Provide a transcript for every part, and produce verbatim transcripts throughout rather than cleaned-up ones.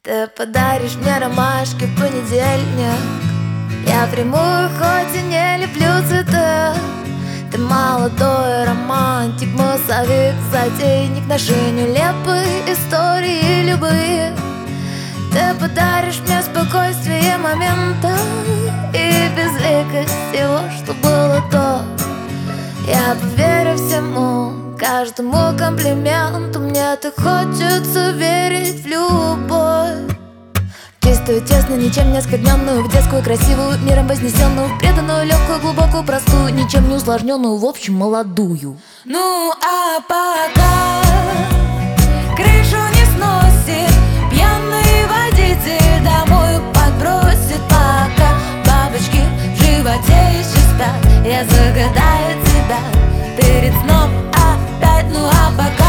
Ты подаришь мне ромашки в понедельник. Я приму их, хоть и не люблю цветы. Ты молодой романтик, массовик, затейник нашей нелепой истории любые. Ты подаришь мне спокойствие момента и безликость всего, что было до. Я поверю всему, каждому комплименту. Мне так хочется верить в любовь. Чистую, честную, ничем не оскверненную, в детскую, красивую, миром вознесенную, в преданную, легкую, глубокую, простую, ничем не усложненную, в общем, молодую. Ну а пока крышу не сносит, пьяный водитель домой подбросит. Пока бабочки в животе еще спят, я загадаю тебя перед сном опять. Ну а пока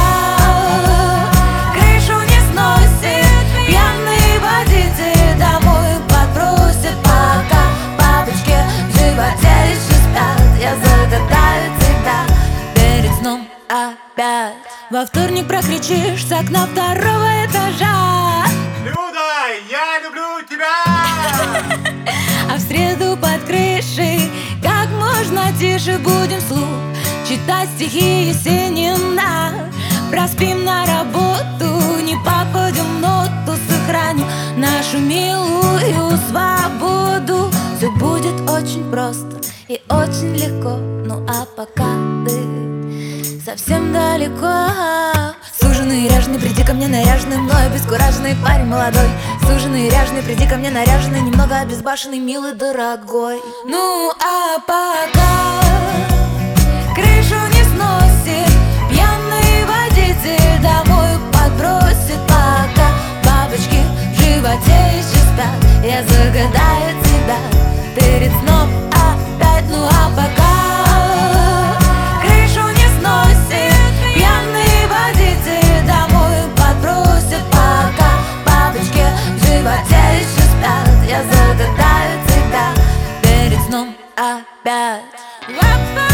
крышу не сносит, пьяный водитель домой подбросит. Пока бабочки в животе еще спят, я загадаю тебя перед сном опять. Во вторник прокричишь с окна второго этажа: Люда, я люблю тебя! А в среду под крышей как можно тише будем вслух читать стихи Есенина. Проспим на работу, не попадем в ноту, сохраним нашу милую свободу. Все будет очень просто и очень легко. Ну а пока ты совсем далеко. Суженый, ряженый, приди ко мне наряженный, мной обескураженный парень молодой. Суженый, ряженый, приди ко мне наряженный, немного обезбашенный, милый, дорогой. Ну а пока крышу не сносит, пьяный водитель домой подбросит. Пока бабочки в животе еще спят, я загадаю тебя перед сном опять. Ну а пока крышу не сносит, пьяный водитель домой подбросит. Пока бабочки в животе еще спят, я загадаю тебя перед сном опять.